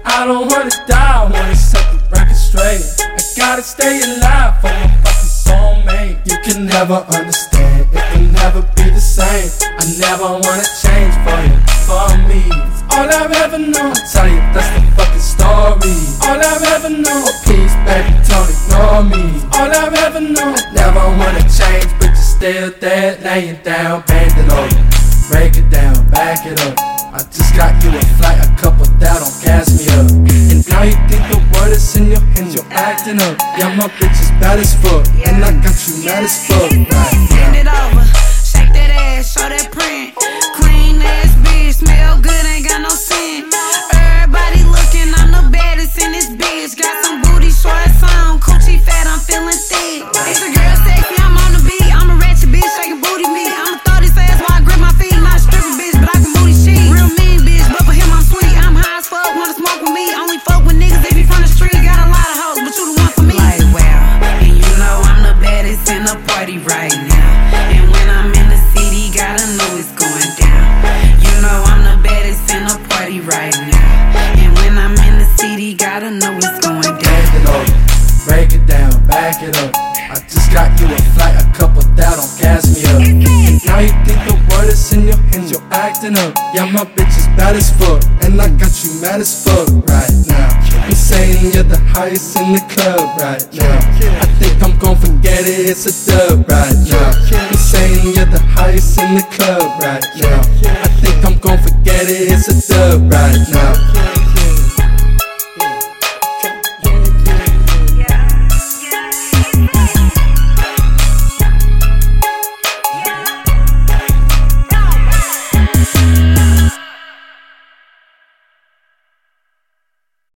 I don't wanna die, I wanna set the record straight. I gotta stay alive for my fucking soulmate. You can never understand, it can never be the same. I never wanna change for you, for me. It's all I've ever known, I tell you that's the fucking story. All I've ever known, oh please baby don't ignore me. All I've ever known, I never wanna change, but you're still there, laying down, bend it over. Break it down, back it up. I just got you a flight, a couple that don't gas me up. And now you think the world is in your hands, you're acting up. Yeah, my bitch is bad as fuck, and I got you mad as fuck. Bend it over, shake that ass, show that print. Clean ass bitch, smell good, ain't got no scent. Everybody looking, I'm the baddest in this bitch. Got some booty shorts on, coochie fat, I'm feeling thick. It's a girl sexy, I'm on the beat. I'm a ratchet bitch, shaking booty meat. I'ma throw this ass while I grip my feet. Not a stripper bitch, but I can booty cheat. Real mean bitch, but for him I'm sweet. I'm high as fuck, wanna smoke with me. Only fuck with niggas if you from the street. Got a lot of hoes, but you the one for me. Like well, and you know I'm the baddest in the party right now. And when I'm in the city, gotta know it's going down. You know I'm the baddest in the party right now. And when I'm in the city, gotta know it's going down. Bend it over, break it down, back it up. I just got you a flight, a couple that don't gas me up. And now you think the world is in your hands, you're acting up. Yeah, my bitch is bad as fuck, and I got you mad as fuck right now. I'm saying you're the highest in the club right now. I think I'm gon' forget it, it's a dub right now. I'm saying you're the highest in the club right now. I think I'm gon' forget it, it's a dub right now.